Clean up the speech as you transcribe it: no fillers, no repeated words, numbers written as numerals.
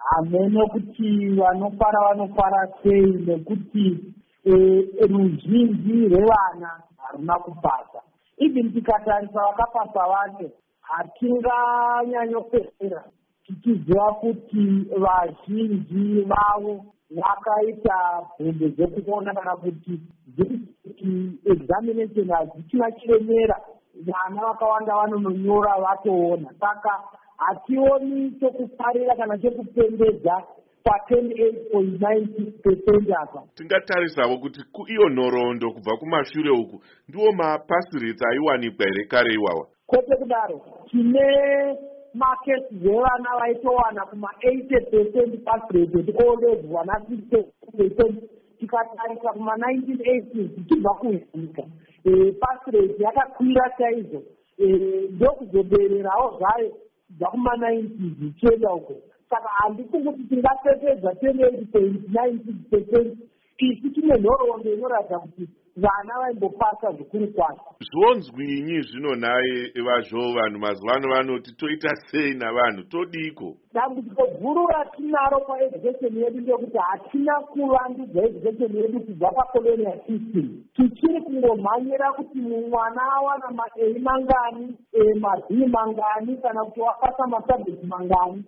hamene kuti vanofara sei, nekuti ruzhinji rwevana haruna kupasa. Even tikatarisa vakapasa vacho hatinganyanyopera tichiziva kuti vazhinji vavo vakaita bvunzo dzekuona kana kuti examination hadzichina chiremera, vana vakawanda vanononyora vatoona. Saka hationi chokufarira kana chekupembedza pa28.96% apa. Tingatarisawo kuti iyo nhoroondo kubva kumashure uku ndiwo mapasi rates aiwanikwa here kare iwawa. Kwete kudaro, tine makesi dzevana vaitowana kuma80% pasi rate tikoledzwa na60%. Tikatarisa kuma1980s tichibva kunyika pasi rate yakakwira chaizvo, ndokuzobererawo zvayo kubva kuma90s ichienda uko. Saka handisi kuti tingapepedza 28.96%. Isi tine nhoroondo inoratidza kuti vana vaimbopasa zvikuru kwazvo. Zvonzwinyi zvino naye vazvo vanhu mazuva ano vanoti toita sei navanhu, todiko? Dambudziko guru ratinaro paeducation yedu ndekuti hatina kuvandudza education yedu kubva pacolonial system. Tichiri kungomhanyira kuti mwana awana maA mangani, maB mangani, kana kuti wapasa masabject mangani.